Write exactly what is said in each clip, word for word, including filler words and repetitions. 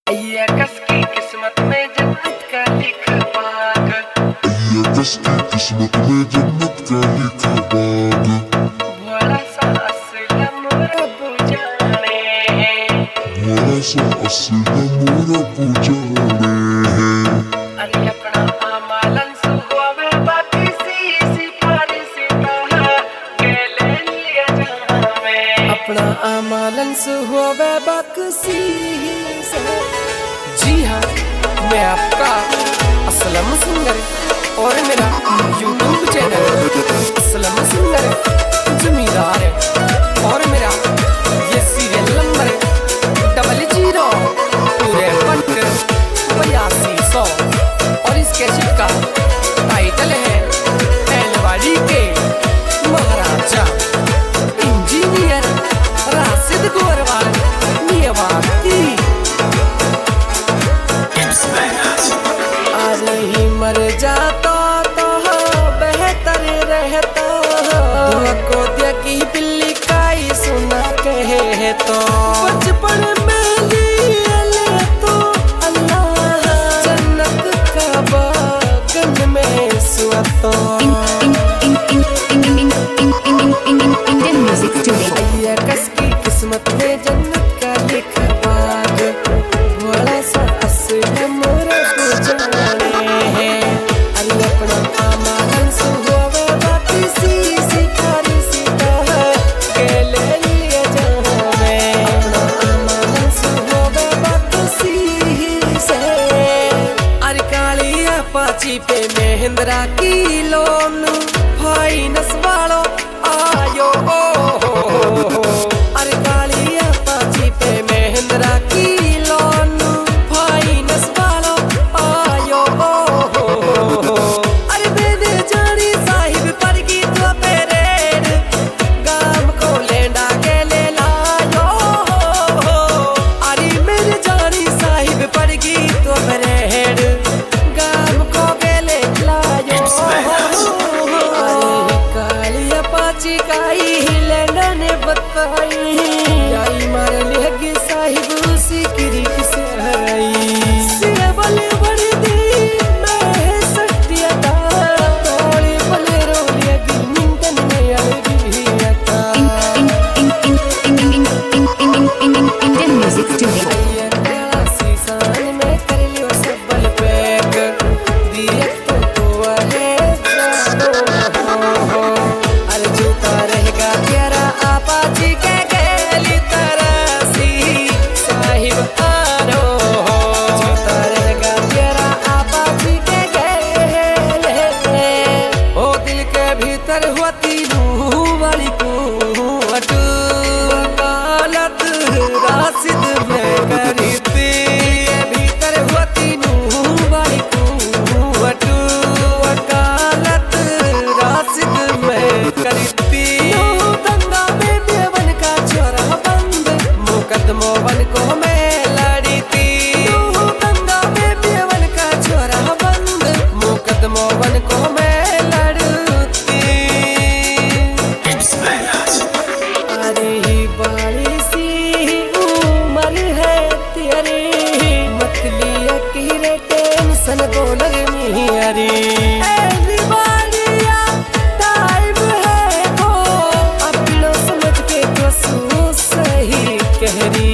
ये कसकी किस्मत में जन्नत का लिखा बाग, ये कसकी किस्मत में जन्नत का लिखा बाग। बड़ा सा असलम रब जाने है, बड़ा सा असलम रब जाने है। अरे अपना आमालन सुहावे बाकी सी सिफारिश कहा के ले लिया जावे, अपना आमालन सुहावे बाकी सी से। जी हाँ, मैं आपका असलम सिंगर और मेरा यूट्यूब चैनल असलम सिंगर जमींदार है और मेरा ये सीरियल नंबर डबल जीरो पूरे पट बयासी सौ और इस कैसेट का टाइटल है एलवाड़ी के महाराजा इंजीनियर राशिद गोरवाल नियवाती। अरे ही मर जाता तो बेहतर रहता, को दिया की बिल्ली काई सुना कहे तो बचपन में लिए ले तो अल्लाह जन्नत का बागन में सुअतो। Indian music today. ये कसकी किस्मत में जन्नत का लिखा बाग, बड़ा सा असलम रब जाने है। अरे अपना आमालन सुहावे बाकी सी सिफारिश कहा के ले लिया जावे, अपना आमालन सुहावे बाकी सी से। अरे काली अपाची पे महिंद्रा की लोन फाइनेंस वालो आयो हो, अरे काली अपाची पे महिंद्रा की लोन फाइनेंस वालो आयो हो। अरे मैंने जानी साहिब पर की तो पेरेड गाम को लेंडा के ले लायो, अरे मैंने जानी साहिब पर की तो पेरेड गाम को के ले लायो। काली अपाची काई लेंडा ने बताई, आई मारे लेगी साहिब उसी की रीत से आई, सेवल बड़ी दी मैं सटिया था, तोड़े बले रोलिया मिंटन में आई था। Indian music today. ये काला सीसान में कर लियो सबल पैक, दिए तो तो है जानो हो, अरे जूता रहेगा तेरा आपाची के गली तरसी साहिब आनो हो, जूता रहेगा तेरा आपाची के गली। ओ दिल के भीतर हुआ तीनू वाली कुवट, वकालत राशिद में करी थी, के भीतर हुआ तीनू वाली कुवट, वकालत राशिद में करी थी। नौ दंगा में बेवन का छोरा बंद, मुकदमों वन को मैं लड़ी थी। नौ दंगा में बेवन का छोरा बंद, मुकदमों वन को मैं लड़ती। अरे ही बड़ी सी उम्र है तेरी, मत लिया कि रे टेंशन को लगनी अरे। टाइम है वो अपनों समझ के तो सू सही कह रही।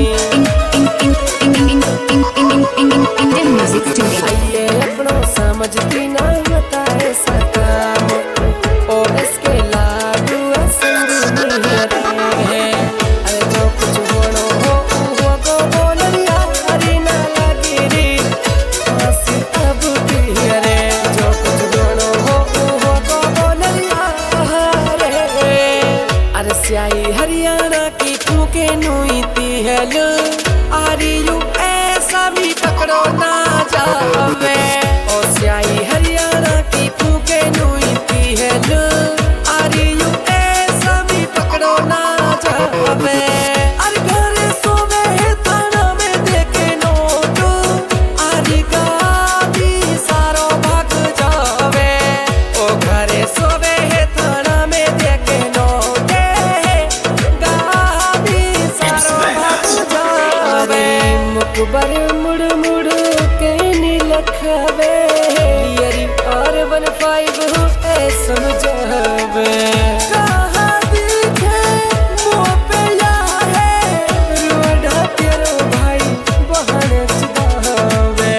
Indian music today. ये अपनों समझती ना होता ऐसा काम, और इसके लागू असंग नहीं रहे। अरे जो कुछ होनो हो वो को बोल दिया, अरे ना लगी रे हंसी अब भी। अरे जो कुछ होनो हो वो को बोल दिया अरे। अरे स्याही हरियाणा की फूके नुईती है लो, अरे यू ऐसा भी पकड़ो ना जावे, और स्याही हरियाणा की फूके नुईती है लो, अरे यू ऐसा भी पकड़ो ना जावे। अरे घर सोवे है थाना में देखे नोट, अरे गादी सारो भाग जावे, ओ घरे सोवे है थाना में देखे नोट, गादी सारो भाग जावे। मुकबर मुड़ मुड़ के नी लखवे लियरी और वन फाइव ए समझावे कहाँ दिखे मुँह पे या है रोड़ा तेरो भाई बहन चुदावे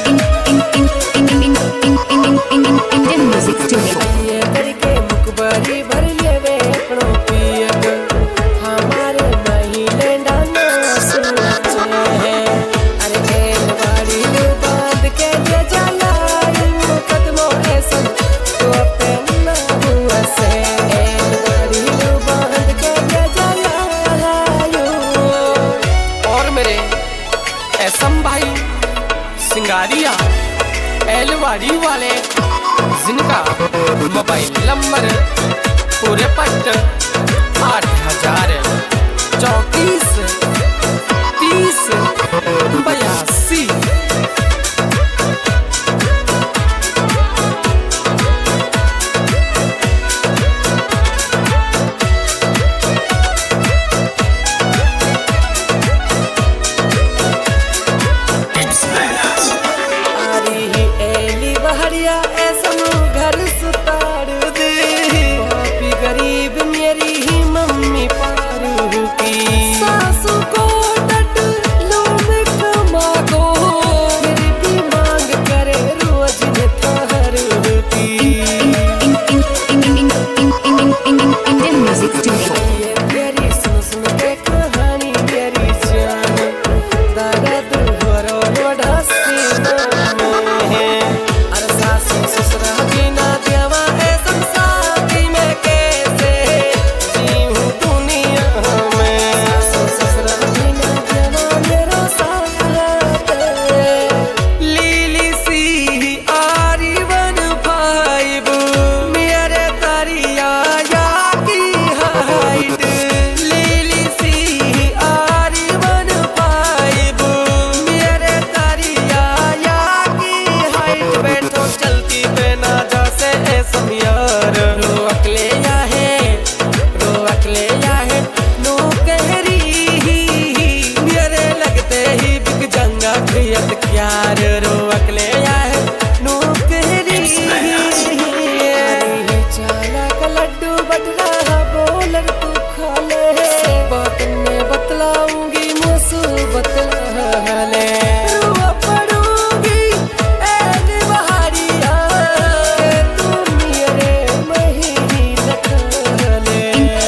Indian music studio. ये करके मुकबरी भर लेवे अपनों पियक हमारे महीने डाना सोचे हैं अरे एलवाड़ी लू बांध के ले जाला मुकदमों ऐसा तो अपना हुआ से एलवाड़ी लू बांध के ले जाला और मेरे ऐसम भाई सिंगारिया एलवाड़ी वाले जिनका मोबाइल नंबर पूरे पट आठ हजार चौतीस तीस बयासी ऐसा घर सुतार दे पापी गरीब मेरी ही मम्मी पारू की सासू को डट लो मैं कमा को फिर भी मांग करे रोज थार की Indian music studio. ये तेरी सुन सुन के कहानी मेरी जान दादा दुहरो रोड़ा सीना में अरे सासू ससुरा बिना देवा है संसारी में कैसे जीऊं दुनिया में सासू ससुरा बिना देवा मेरा साथ लीली सी आरी वन फाइव मेरे तरिया या की हाइट लीली सी आरी वन फाइव मेरे तरिया या की हाइट बैठो चलती पे ना जा से ए समियार रो अकले या है रो अकले या है नो कहरी मेरे लगते ही बिक जंगा खियत क्यार रो अकले या है नो कहरी चाला का लड्डू बटला बोलर तू खा ले बात ने बतलाऊंगी मुसु बतला ले रुआ पड़ूंगी ऐ बहारिया के तू मेरे महीनी लखा ले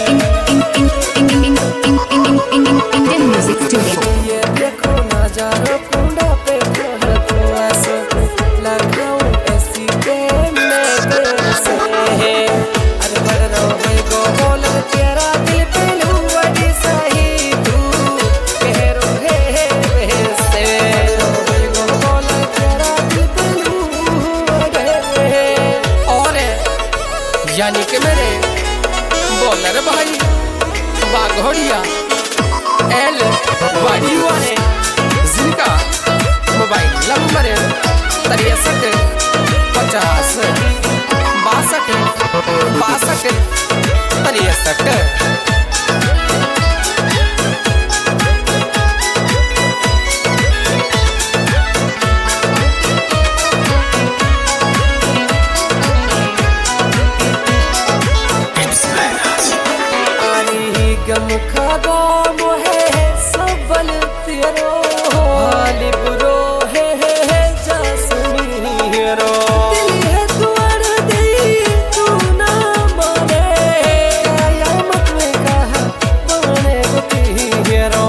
Indian music studio. ये देखो नजारो कुंडा पे बहुत ऐसा लगाऊं ऐसी के मैं कैसे अरे बड़ रहो गो बोल तेरा दिल पे लुवड़ी सही तू कह रो है वैसे गो बोल तेरा दिल पे लुवड़ी और यानी कि मेरे बॉलर भाई बाघोड़िया एल वाड़ी वाले जिनका मोबाइल नंबर तिरसठ पचास बासठ बासठ तिरसठ गम खागा मोहे सबल तेरो हाल बुरो है है है जासमी रो दिल है द्वार दे तू ना माने कयामत में कहा बने गुती रो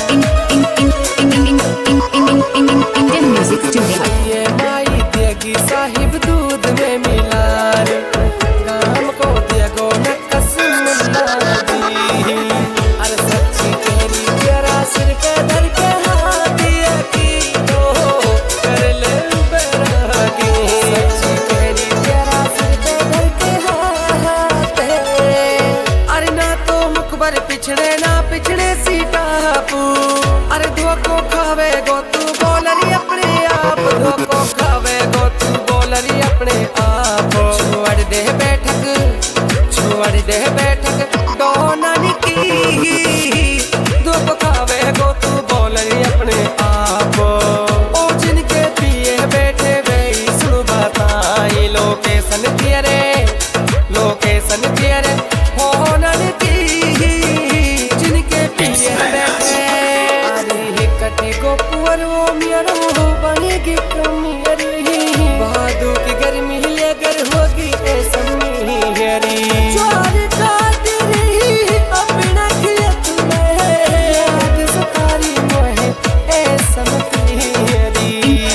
Indian music studio. ये माई देगी साहिब दूध में मिलार गाम को देगो न कसम जी अरे सच्ची तेरी तेरा सिर पे धर के हाथ दिया की तो कर ले बैरागी सच्ची तेरी तेरा सिर पे धर के हाथ अरे ना तो मुखबर पिछड़े ना पिछड़े सी टापू अरे धोखो खावे गो तू बोलरी अपने आप धोखो खावे गो तू बोलरी अपने आप छोड़ दे बैठक छोड़ दे बैठक डोना निकी धोखो खावे गो तू बोलरी अपने आप मेरो मेरो बनेगी कमी अरे बहादुर की गर्मी लेकर होगी ऐसा मेरी ज्वार का तेरी अपना किया तूने याद सतारी मोहे ऐसा मेरी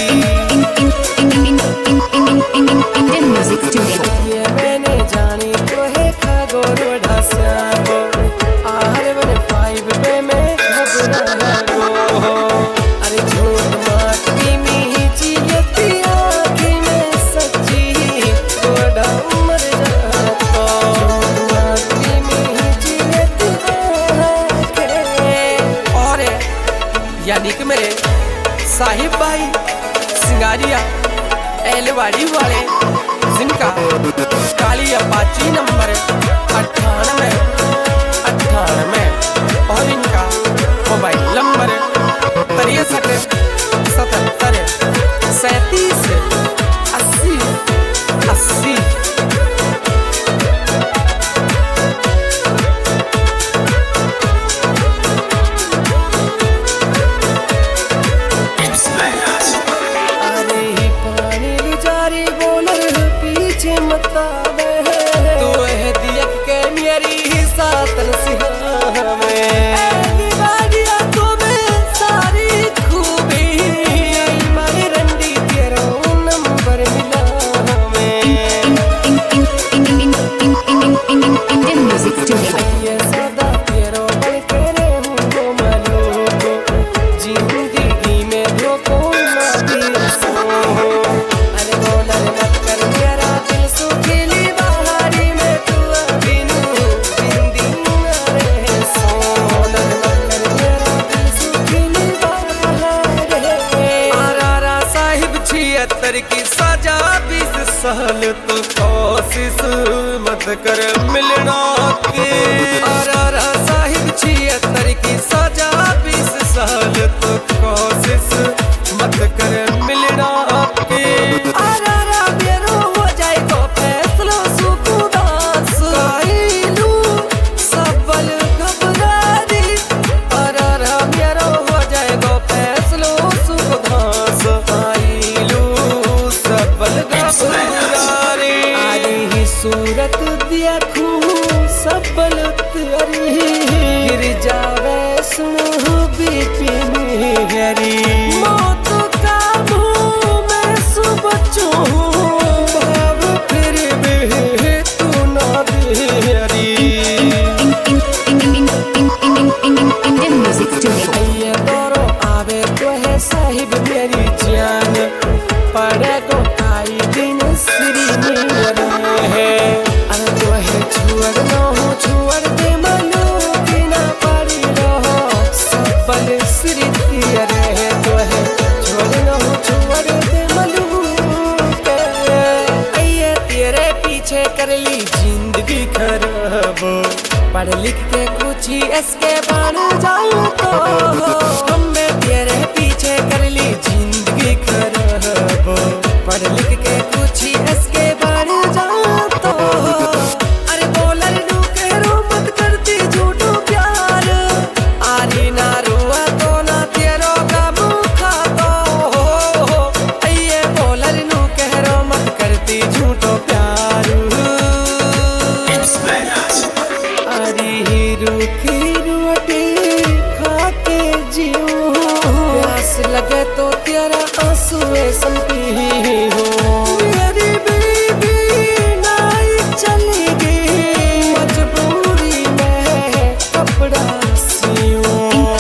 Indian Music Studio. ये मैंने जानी तो है खगोरो ढासा को आर वन फाइव पे मैं घबरा गो अरे झूठ माट की मीठी यती आँखी में सच्ची गोड़ा मर जाता झूठ माट की मीठी यती आँखें और यानी कि मेरे साहिब भाई सिंगारिया एलवाड़ी वाले जिनका काली अपाची नंबर अट्ठानवे अट्ठानवे और इनका मोबाइल नंबर तिरसठ सतहत्तर सैंतीस अस्सी अस्सी। तू है दिया के मेरी सातन सिहावे दिवालिया तो मैं सारी खूबी मारी रंडी तेरा नंबर मिला हमें Indian Music Studio. ये सदा तेरा बन तेरे हूँ मालूम जिंदगी में जो कोई ना भी सो अरे बोला मत कर मेरा दिल सुखीली बहारी में तू अभी नू जिंदगी ना रहे सो मत कर मेरा दिल सुखीली बहारी आरा साहिब छिहत्तर की सजा बीस साल तो कोशिश मत कर मिलना के आरा साहिब छिहत्तर की सजा बीस साल तो कोशिश मत कर मिलना के आरा मेरो हो जाएगा फैसला सुकुदास आईलू सबल घबरारी आरा मेरो हो जाएगा फैसला सुकुदास आईलू सबल घबरारी आरी ही सूरत देखूं सबल तेरी गिर जावे सुनो बीपी मेरी मौत का मुंह मैं सुबचूं भाव फिर भी तू ना देरी Indian Music Studio. ये दौरों आवे तो है साहिब मेरी जान पड़े को आई दिन श्री मेरे है अरे तो है छुअर न हो छुअर दे मनो की ना पड़ी रहो सबल श्री तेरे है तो है छुअर न हो छुअर दे मनो के ये तेरे पीछे कर ली जिंदगी खराब पढ़ लिख के कुछ ही इसके बन जाऊं तो हमें तेरे पीछे कर ली जिंदगी खराब पढ़ लिख के कुछ ही इसके बन जाऊं तो अरे बोलर नू कहो मत करती झूठो प्यार आरी ना रुआ तो ना तेरो का मुखा तो ये बोलर नू कहो मत करती झूठो प्यार अरे रूखी रोटी खा के जियो प्यास लगे तो तेरा आंसू संपी हो मेरी बीबी नाई चली गई मजबूरी में कपड़ा सियो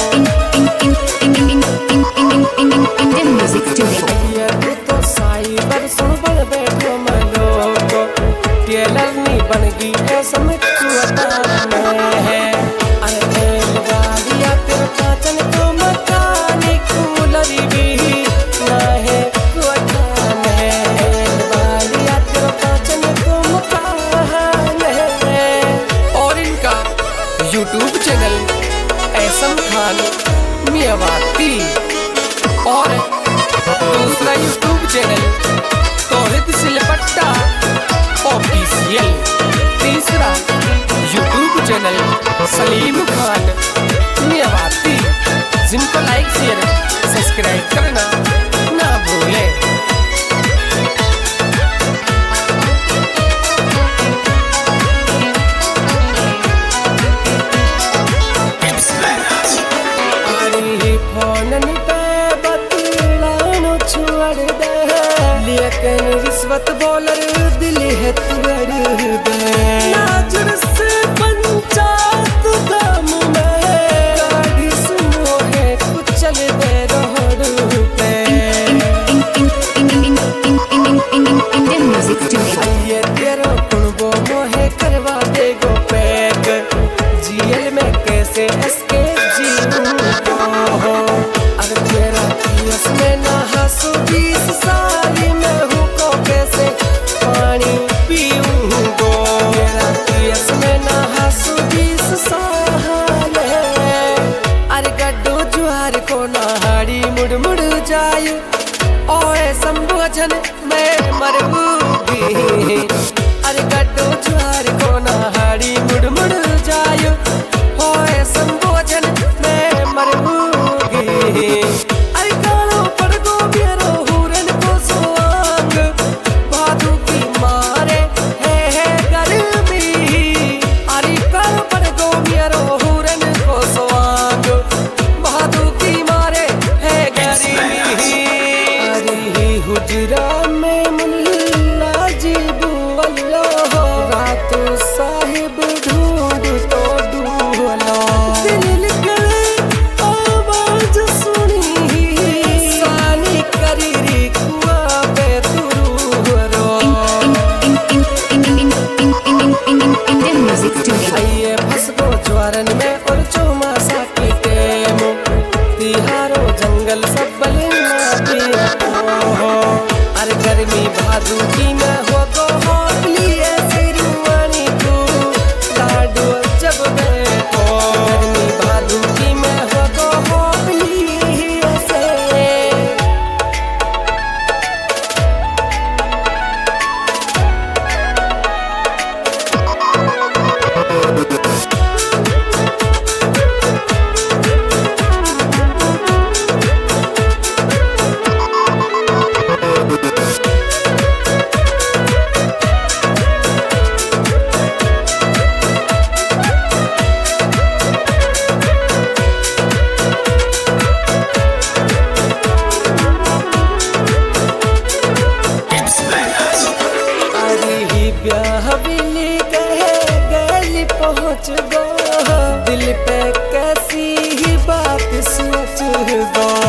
Indian Music Studio. ये तू तो साइबर सुबह बैठो मलो को टेलर नहीं बन गई ऐसा में तू अता है अरे गाड़िया तेरे पाचन को मकानी कूलरी भी ना है तू अता है गाड़िया तेरे पाचन को मकान है और इनका YouTube channel SM Khan Miyawati और दूसरा YouTube channel Tauheed Silpatta official तीसरा यूट्यूब चैनल सलीम खान मियावाती जिनको लाइक शेयर सब्सक्राइब करना फोनन पे बतलानो छोड़ दे, लेकिन रिश्वत बोलर दिल है तुअर दे। नाजुर से पंचायत दाम में गाड़ी सुनो है कुछ चल दे रोड पे। Indian music studio. ये तेरो कुणबो मोहे करवा देगो पैक, जीएल में कैसे एसके जीऊं हो। अगर तेरा कियस में ना हंसू बीस साल में हूँ को कैसे पानी पीऊं गो। तेरा कियस में ना हंसू बीस साल अरे गड्ढो जुआर को नहाड़ी मुड़ मुड़ जायू, ओए संबोधन मैं मरूंगी। अरे गड्ढो जुआर को नहाड़ी मुड़ मुड़ जायू, ओए संबोधन मैं मरूंगी। अरे कालो पड़ गो मेरो हुरन को सुआंग, भादू की मारे है है गर्मी। अरे कालो पड़ गो मेरो हुरन को सुआंग, भादू की मारे है गर्मी। अरे हुजरा में मुल्ला जी बुअल्लो, रातों साहिब ढूंढ तो ढूंढलो। दिल निकले आवाज सुनी, सानी करीरी कुआ पे तुरुरो। Indian music studio. आइए फसबो ज्वारन में और चौमासा की टेमो, तिहारो जंगल सब बलिना पिया हो। अरे गर्मी भादू की मैं हो गो हो लिए सिरुआनी तू लाडू जब बैठो। गर्मी भादू की मैं हो गो हो लिए से। अरे ही ब्याह बिली कहे गली पहुँच गो, दिल पे कैसी ही बात सोच गो।